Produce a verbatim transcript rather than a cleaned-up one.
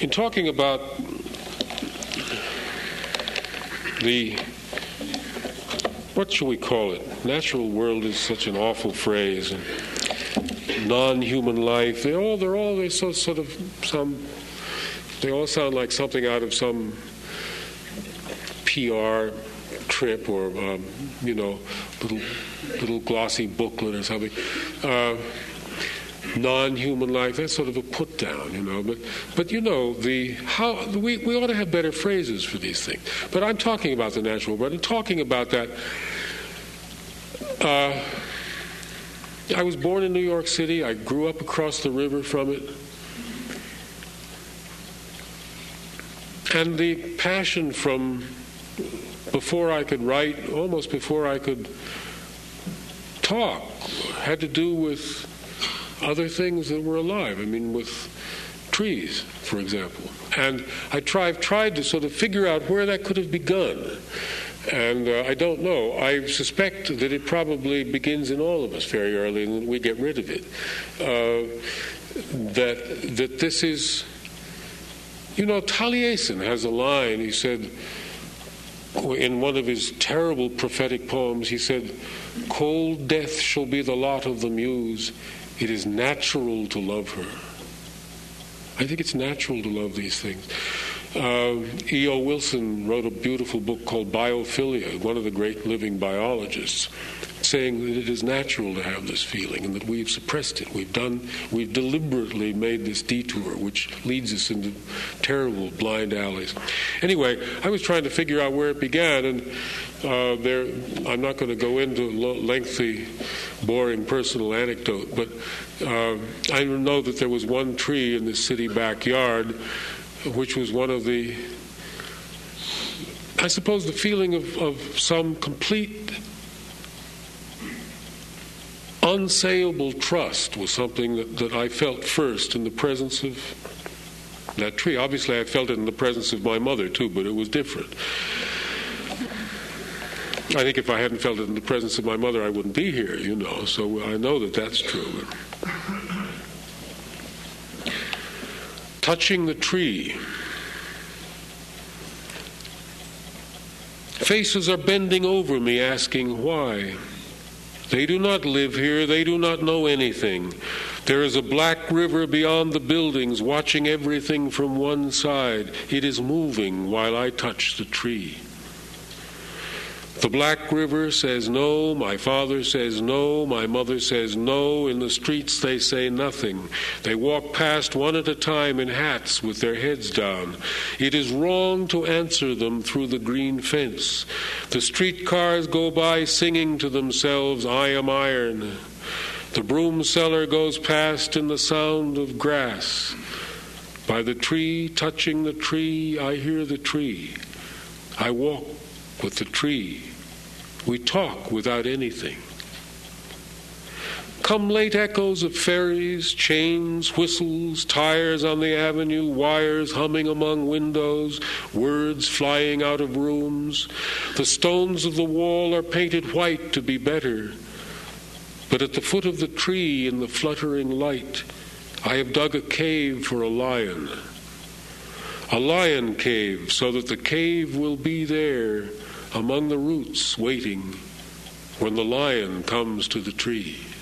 in talking about the, what shall we call it? Natural world is such an awful phrase. And non-human life, they all, they're all, they're so sort of some, they all sound like something out of some P R trip or, um, you know, little, little glossy booklet or something. Uh, non-human life, that's sort of a put down, you know. But, but you know, the how we, we ought to have better phrases for these things. But I'm talking about the natural world. I'm talking about that. Uh, I was born in New York City. I grew up across the river from it. And the passion from before I could write, almost before I could talk, had to do with other things that were alive. I mean, with trees, for example. And I tried, tried to sort of figure out where that could have begun. And uh, I don't know. I suspect that it probably begins in all of us very early, and that we get rid of it. Uh, that that this is, you know, Taliesin has a line. He said, in one of his terrible prophetic poems, he said, "Cold death shall be the lot of the muse. It is natural to love her." I think it's natural to love these things. Uh, E O Wilson wrote a beautiful book called Biophilia, one of the great living biologists, saying that it is natural to have this feeling and that we've suppressed it. We've done, we've deliberately made this detour which leads us into terrible blind alleys. Anyway, I was trying to figure out where it began, and uh, there, I'm not going to go into a lengthy, boring personal anecdote, but uh, I know that there was one tree in this city backyard which was one of the, I suppose, the feeling of, of some complete unsayable trust was something that, that I felt first in the presence of that tree. Obviously, I felt it in the presence of my mother, too, but it was different. I think if I hadn't felt it in the presence of my mother, I wouldn't be here, you know, so I know that that's true. Touching the tree. Faces are bending over me, asking why. They do not live here. They do not know anything. There is a black river beyond the buildings, watching everything from one side. It is moving while I touch the tree. The black river says no, my father says no, my mother says no. In the streets they say nothing. They walk past one at a time in hats with their heads down. It is wrong to answer them through the green fence. The streetcars go by singing to themselves, I am iron. The broom seller goes past in the sound of grass. By the tree, touching the tree, I hear the tree. I walk with the tree. We talk without anything. Come late echoes of ferries, chains, whistles, tires on the avenue, wires humming among windows, words flying out of rooms. The stones of the wall are painted white to be better. But at the foot of the tree, in the fluttering light, I have dug a cave for a lion. A lion cave, so that the cave will be there among the roots, waiting when the lion comes to the tree.